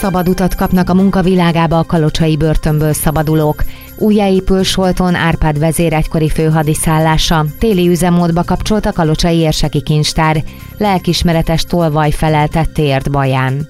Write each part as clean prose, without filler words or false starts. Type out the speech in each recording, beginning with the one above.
Szabad utat kapnak a munkavilágába a kalocsai börtönből szabadulók. Újjáépül Solton Árpád vezér egykori főhadiszállása. Téli üzemmódba kapcsolt a kalocsai érseki kincstár. Lelkismeretes tolvaj feleltettéért Baján.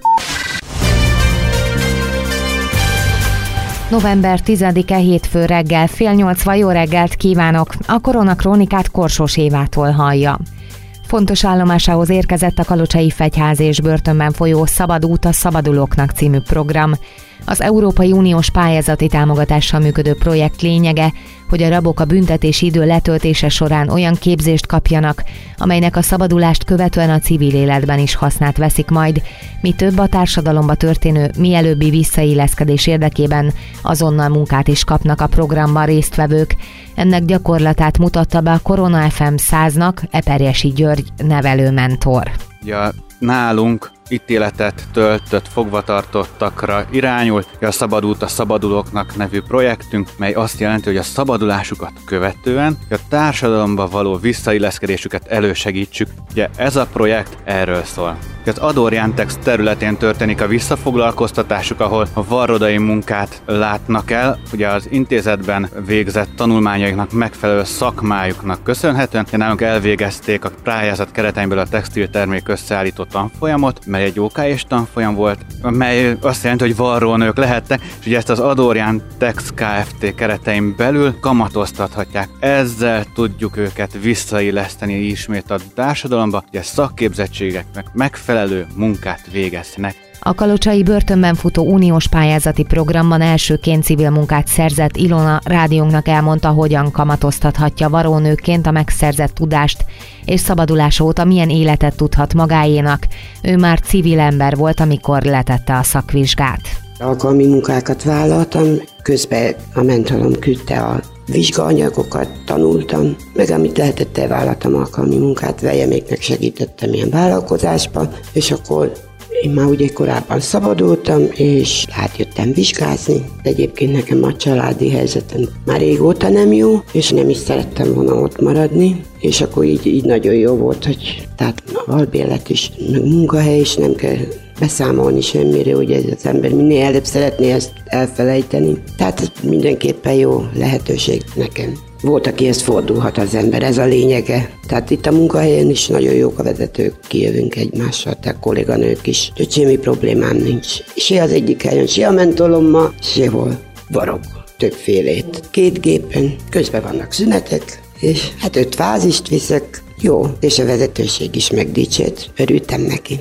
November 10-e hétfő reggel, 7:30 jó reggelt kívánok! A Koronakrónikát Korsós Évától hallja. Fontos állomásához érkezett a kalocsai fegyház és börtönben folyó Szabad út a szabadulóknak című program. Az Európai Uniós pályázati támogatással működő projekt lényege, hogy a rabok a büntetési idő letöltése során olyan képzést kapjanak, amelynek a szabadulást követően a civil életben is hasznát veszik majd, mi több a társadalomba történő mielőbbi visszailleszkedés érdekében azonnal munkát is kapnak a programban résztvevők. Ennek gyakorlatát mutatta be a Korona FM 100-nak Eperjesi György nevelőmentor. Ja, nálunk ítéletet töltött fogvatartottakra irányul a Szabad út a szabadulóknak nevű projektünk, mely azt jelenti, hogy a szabadulásukat követően a társadalomba való visszailleszkedésüket elősegítsük. Ugye ez a projekt erről szól. Az Adorjántex területén történik a visszafoglalkoztatásuk, ahol a varrodai munkát látnak el, ugye az intézetben végzett tanulmányaiknak megfelelő szakmájuknak köszönhetően. Nálunk elvégezték a pályázat kereteimből a textiltermék összeállító tanfolyamot, mely egy OKS tanfolyam volt, mely azt jelenti, hogy varrónők lehettek, és ugye ezt az Adorjántex Kft. Keretein belül kamatoztathatják. Ezzel tudjuk őket visszailleszteni ismét a társadalomba, hogy szakképzettségeknek megfelelő munkát végeznek. A kalocsai börtönben futó uniós pályázati programban elsőként civil munkát szerzett Ilona rádiónknak elmondta, hogyan kamatoztathatja varrónőként a megszerzett tudást, és szabadulás óta milyen életet tudhat magáénak. Ő már civil ember volt, amikor letette a szakvizsgát. Alkalmi munkákat vállaltam, közben a mentalom küldte a vizsgaanyagokat, tanultam, meg amit lehetett elvállaltam alkalmi munkát, veljeméknek segítettem ilyen vállalkozásba, és akkor én már ugye korábban szabadultam, és átjöttem vizsgázni. Egyébként nekem a családi helyzetem már régóta nem jó, és nem is szerettem volna ott maradni, és akkor így nagyon jó volt, hogy tehát a albérlet is, meg munkahely is, nem kell beszámolni semmire, hogy az ember minél előbb szeretné ezt elfelejteni. Tehát ez mindenképpen jó lehetőség nekem. Volt, akihez fordulhat az ember, ez a lényege. Tehát itt a munkahelyen is nagyon jók a vezetők, kijövünk egymással, tehát kolléganők is. Úgyhogy semmi problémám nincs. Se az egyik helyen, se a mentolommal, sehol varok többfélét. 2 gépen, közben vannak szünetek, és hát 5 fázist viszek. Jó, és a vezetőség is megdicsért, örültem neki.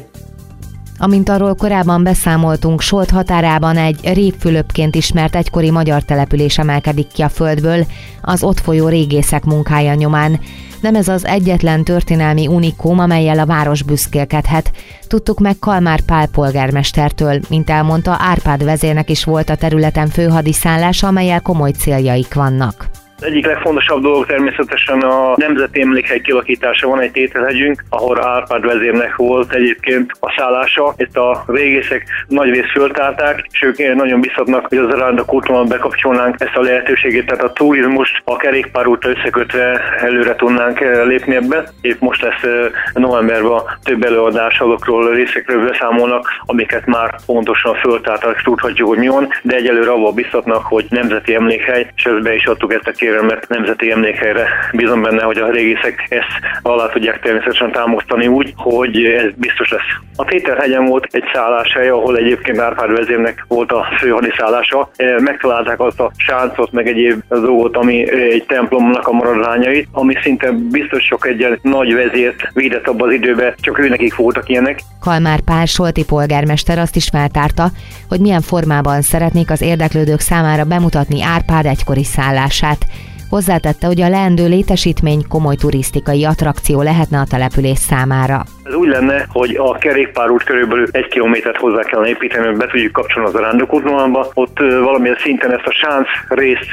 Amint arról korábban beszámoltunk, Solt határában egy Révfülöpként ismert egykori magyar település emelkedik ki a földből, az ott folyó régészek munkája nyomán. Nem ez az egyetlen történelmi unikum, amellyel a város büszkélkedhet. Tudtuk meg Kalmár Pál polgármestertől, mint elmondta, Árpád vezérnek is volt a területen főhadiszállása, amellyel komoly céljaik vannak. Az egyik legfontosabb dolog természetesen a Nemzeti Emlékhely kialakítása. Van egy tételhegyünk, ahol Árpád vezérnek volt egyébként a szállása. Itt a régészek nagyrészt föltárták, és ők nagyon biztatnak, hogy az aranydakúton bekapcsolnánk ezt a lehetőségét, tehát a turizmust a kerékpárúttal összekötve előre tudnánk lépni ebbe. Épp most lesz novemberben több előadás azokról részekről beszámolnak, amiket már pontosan föltártak, és tudhatjuk, hogy mi van, de egyelőre abban biztatnak, hogy Nemzeti Emlékhely, és be is adtuk ezt a kérelmet Nemzeti Emlékhelyre. Bízom benne, hogy a régészek ezt alá tudják természetesen támasztani úgy, hogy ez biztos lesz. A Tételhegyen volt egy szálláshely, ahol egyébként Árpád vezérnek volt a főhadiszállása. Megtalálták azt a sáncot, meg egyéb dolgot, ami egy templomnak a maradványait, ami szinte biztos sok egy nagy vezért védett abban az időben, csak őnekik voltak ilyenek. Kalmár Pál solti polgármester azt is feltárta, hogy milyen formában szeretnék az érdeklődők számára bemutatni Árpád egykori szállását. Hozzátette, hogy a leendő létesítmény komoly turisztikai attrakció lehetne a település számára. Ez úgy lenne, hogy a kerékpárút körülbelül 1 kilométert hozzá kellene építeni, hogy be tudjuk kapcsolni az aranydakútvonalba. Ott valamilyen szinten ezt a sánc részt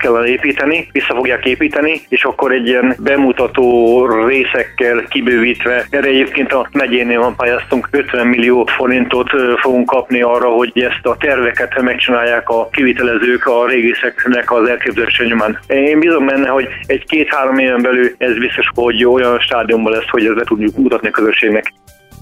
vissza fogják építeni, és akkor egy ilyen bemutató részekkel kibővítve. Erre egyébként a megyénél pályáztunk, 50 millió forintot fogunk kapni arra, hogy ezt a terveket megcsinálják a kivitelezők a régészeknek az elképzelése nyomán. Én bízom benne, hogy 1-2-3 éven belül ez biztos, hogy olyan stádiumban lesz, hogy ezt be tudjuk mutatni a közösségnek.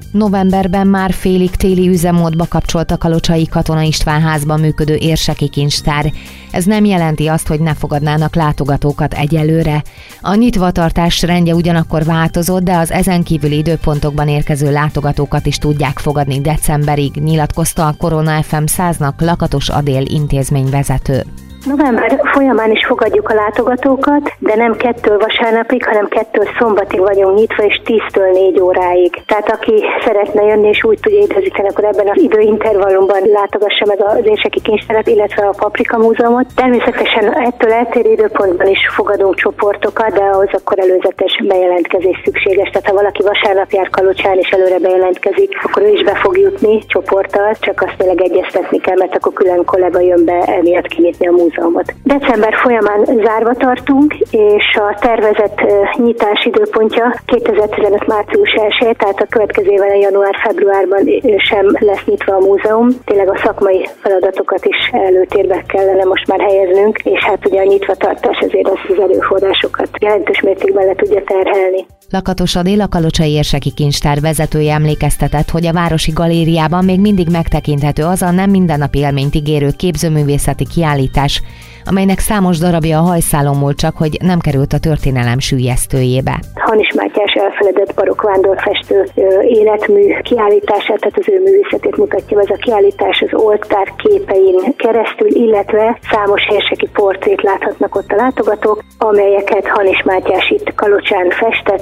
Novemberben már félig téli üzemmódba kapcsolt a Kalocsai Katona István házban működő érseki kincstár. Ez nem jelenti azt, hogy ne fogadnának látogatókat egyelőre. A nyitvatartás rendje ugyanakkor változott, de az ezen kívüli időpontokban érkező látogatókat is tudják fogadni decemberig, nyilatkozta a Korona FM 100-nak Lakatos Adél intézményvezető. November folyamán is fogadjuk a látogatókat, de nem 2 vasárnapig, hanem 2 szombatig vagyunk nyitva, és 10-től 4 óráig. Tehát aki szeretne jönni, és úgy tudja időzíteni, akkor ebben az időintervallumban látogassa meg az érseki kincstárat, illetve a Paprika Múzeumot. Természetesen ettől eltérő időpontban is fogadunk csoportokat, de ahhoz akkor előzetes bejelentkezés szükséges. Tehát ha valaki vasárnap jár Kalocsán és előre bejelentkezik, akkor ő is be fog jutni csoporttal, csak azt tényleg egyeztetni kell, mert akkor külön kollega jön be emiatt kinyitni a múzeumot. December folyamán zárva tartunk, és a tervezett nyitás időpontja 2015. március 1, tehát a következő évben január-februárban sem lesz nyitva a múzeum. Tényleg a szakmai feladatokat is előtérbe kellene most már helyeznünk, és hát ugye a nyitvatartás azért az erőforrásokat jelentős mértékben le tudja terhelni. Lakatos Adél, a Kalocsai érseki kincstár vezetője emlékeztetett, hogy a Városi Galériában még mindig megtekinthető az a nem mindennapi élményt ígérő képzőművészeti kiállítás, amelynek számos darabja a hajszálon múlt, csak hogy nem került a történelem süllyesztőjébe. Hanis Mátyás elfeledett barokk vándorfestő életmű kiállítását, tehát az ő művészetét mutatja ez a kiállítás az oltár képein keresztül, illetve számos érseki portrét láthatnak ott a látogatók, amelyeket Hanis Mátyás itt Kalocsán festett.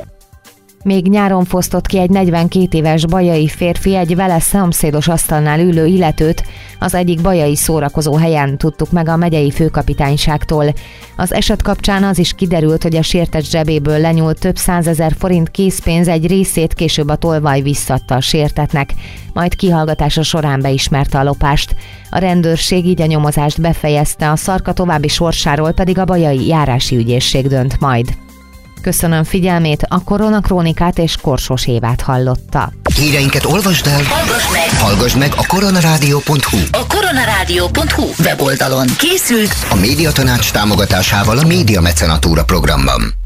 Még nyáron fosztott ki egy 42 éves bajai férfi egy vele szomszédos asztalnál ülő illetőt, az egyik bajai szórakozó helyen, tudtuk meg a megyei főkapitányságtól. Az eset kapcsán az is kiderült, hogy a sértett zsebéből lenyúlt több 100 000 forint készpénz egy részét később a tolvaj visszadta a sértettnek, majd kihallgatása során beismerte a lopást. A rendőrség így a nyomozást befejezte, a Szarka további sorsáról pedig a bajai járási ügyészség dönt majd. Köszönöm figyelmét, a Koronakrónikát és Korsós Évát hallotta. Híreinket olvasd el, hallgass meg a koronarádió.hu. A koronarádió.hu weboldalon készült a Médiatanács támogatásával a Média Mecenatúra programban.